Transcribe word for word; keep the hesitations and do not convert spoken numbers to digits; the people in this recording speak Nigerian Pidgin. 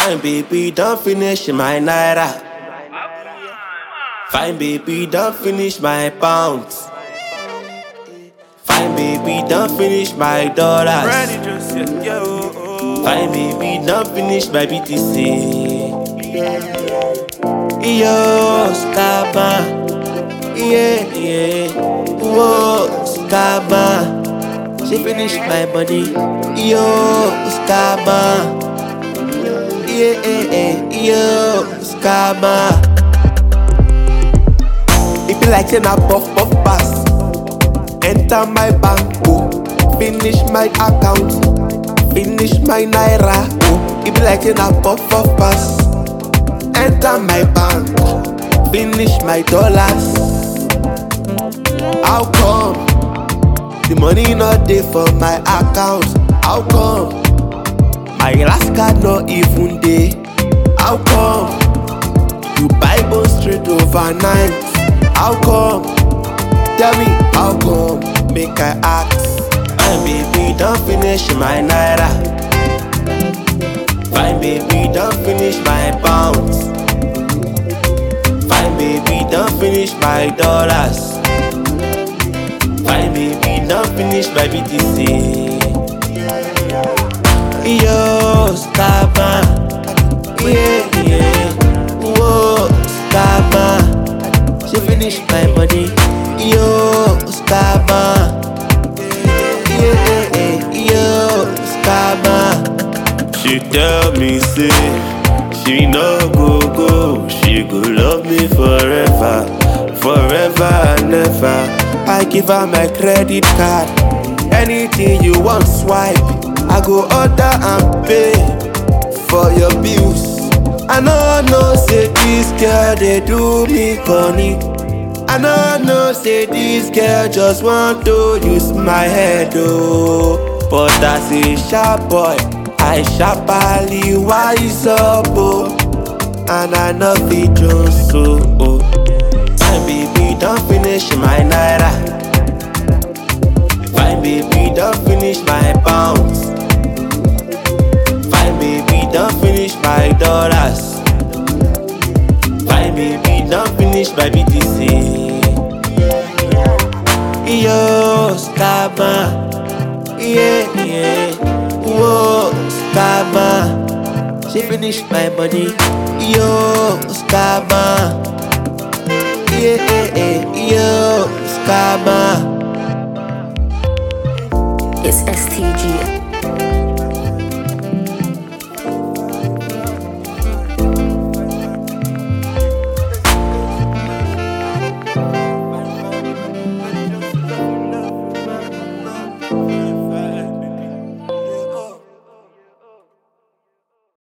Fine baby, don't finish my naira. Fine baby, don't finish my pounds. Fine baby, don't finish my dollars. Fine baby, don't finish my B T C. Yo, Skaba, yeah, yeah. Whoa, Skaba, she finished my body. Yo, Skaba, yeah, yeah, yeah. Yo, Skaba. It be like saying I puff puff pass. Enter my bank, oh. Finish my account, finish my naira, oh. It be like saying I puff puff pass. Enter my bank, finish my dollars. How come the money not there for my account? How come my last card not even there? How come you buy bone straight overnight? How come? Tell me how come? Make I ask. Fine baby, don't finish my naira. Fine baby, don't finish my pounds. Fine baby, don't finish my dollars. Fine baby, don't finish my B T C. Yo, Skaba, yeah, yeah. Whoa, Skaba, she finished my body. Yo, Skaba, yeah, yeah, yo, Skaba. She tell me say she no go go, she go love me forever, forever and ever. I give her my credit card, anything you want swipe, I go order and pay for your bills. I know no say this girl they do me funny. I know no say this girl just want to use my head oh. But as a sharp boy, I sharply wise up oh. And I know the Jones so oh. Fine baby, don't finish my naira. Fine baby, don't finish my pounds. Fine baby, don't finish my dollars. Fine baby, don't finish my B T C. Yo, Skaba, yeah, yeah. Whoa, Skaba, she finished my body. Yo, Skaba, yeah, yeah, yeah. Yo, Skaba. It's S T G.